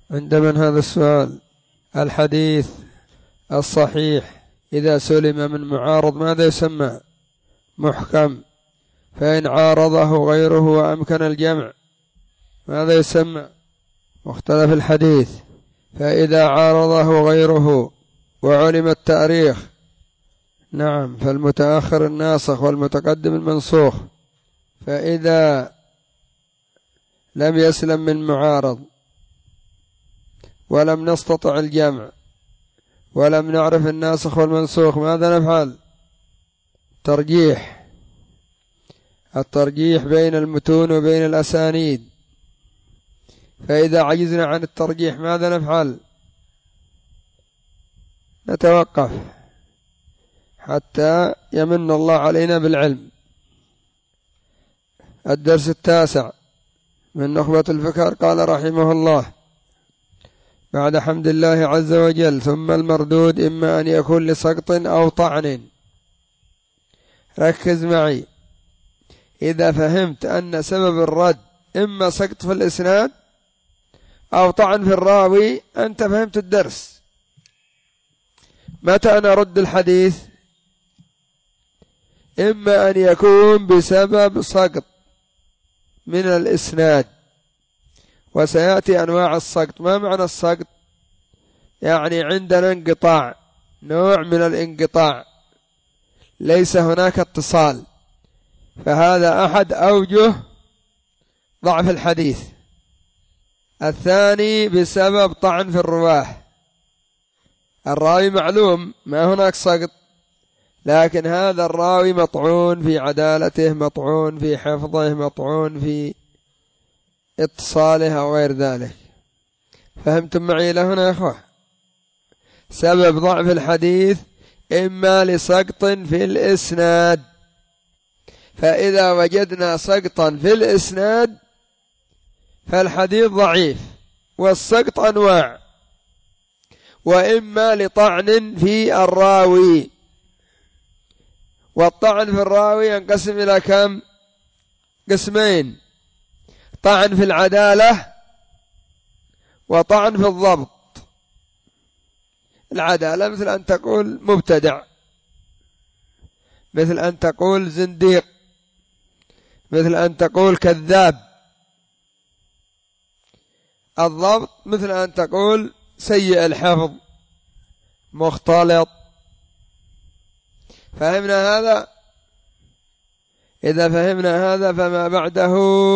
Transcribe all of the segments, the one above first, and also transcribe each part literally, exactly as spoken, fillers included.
عند من هذا السؤال؟ الحديث الصحيح إذا سلم من معارض ماذا يسمى؟ محكم. فإن عارضه غيره وأمكن الجمع ماذا يسمى؟ مختلف الحديث. فإذا عارضه غيره وعلم التاريخ نعم فالمتأخر الناسخ والمتقدم المنسوخ. فإذا لم يسلم من معارض ولم نستطع الجمع ولم نعرف الناسخ والمنسوخ ماذا نفعل؟ ترجيح. الترجيح بين المتون وبين الأسانيد. فإذا عجزنا عن الترجيح ماذا نفعل؟ نتوقف حتى يمن الله علينا بالعلم. الدرس التاسع من نخبة الفكر. قال رحمه الله بعد حمد الله عز وجل: ثم المردود إما أن يكون لسقط أو طعن. ركز معي، إذا فهمت أن سبب الرد إما سقط في الإسناد أو طعن في الراوي أنت فهمت الدرس. متى نرد الحديث؟ إما أن يكون بسبب سقط من الإسناد، وسيأتي أنواع السقط. ما معنى السقط؟ يعني عندنا انقطاع، نوع من الانقطاع، ليس هناك اتصال، فهذا أحد أوجه ضعف الحديث. الثاني بسبب طعن في الرواه، الراوي معلوم ما هناك سقط، لكن هذا الراوي مطعون في عدالته، مطعون في حفظه، مطعون في اتصاله أو غير ذلك. فهمتم معي لهنا يا أخوة؟ سبب ضعف الحديث إما لسقط في الإسناد، فإذا وجدنا سقطا في الإسناد فالحديث ضعيف، والسقط أنواع. وإما لطعن في الراوي، والطعن في الراوي ينقسم إلى كم؟ قسمين: طعن في العدالة وطعن في الضبط. العدالة مثل أن تقول مبتدع، مثل أن تقول زنديق، مثل أن تقول كذاب. الضبط مثل أن تقول سيء الحفظ، مختلط. فهمنا هذا؟ إذا فهمنا هذا فما بعده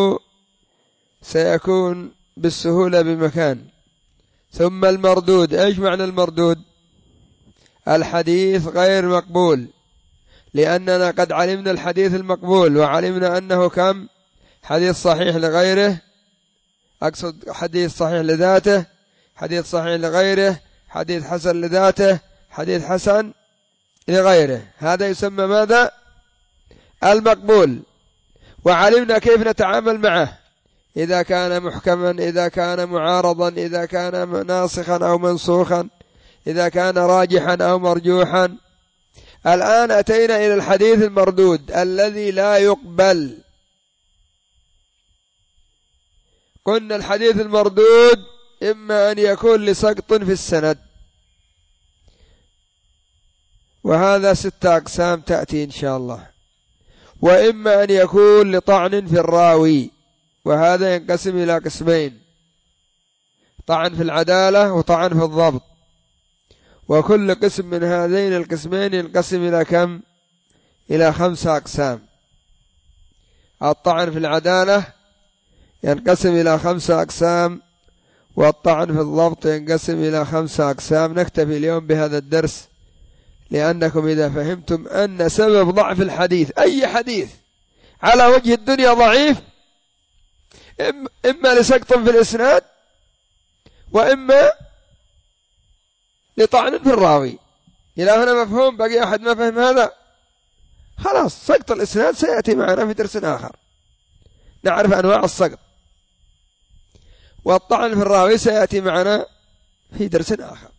سيكون بالسهولة بمكان. ثم المردود. إيش معنى المردود؟ الحديث غير مقبول، لأننا قد علمنا الحديث المقبول، وعلمنا أنه كم؟ حديث صحيح لغيره، أقصد حديث صحيح لذاته، حديث صحيح لغيره، حديث حسن لذاته، حديث حسن لغيره. هذا يسمى ماذا؟ المقبول. وعلمنا كيف نتعامل معه، إذا كان محكما، إذا كان معارضا، إذا كان ناسخا أو منسوخا، إذا كان راجحا أو مرجوحا. الآن أتينا إلى الحديث المردود الذي لا يقبل. قلنا الحديث المردود إما أن يكون لسقط في السند، وهذا ستة أقسام تأتي إن شاء الله، وإما أن يكون لطعن في الراوي، وهذا ينقسم إلى قسمين: طعن في العدالة وطعن في الضبط. وكل قسم من هذين القسمين ينقسم إلى كم؟ إلى خمسة أقسام. الطعن في العدالة ينقسم إلى خمسة أقسام، والطعن في الضبط ينقسم إلى خمسة أقسام. نكتفي اليوم بهذا الدرس، لأنكم إذا فهمتم أن سبب ضعف الحديث، أي حديث على وجه الدنيا ضعيف، إما لسقط في الإسناد وإما لطعن في الراوي. إلى هنا مفهوم؟ بقي أحد ما فهم هذا؟ خلاص، سقط الإسناد سيأتي معنا في درس آخر، نعرف أنواع السقط. والطعن في الراوي سيأتي معنا في درس آخر.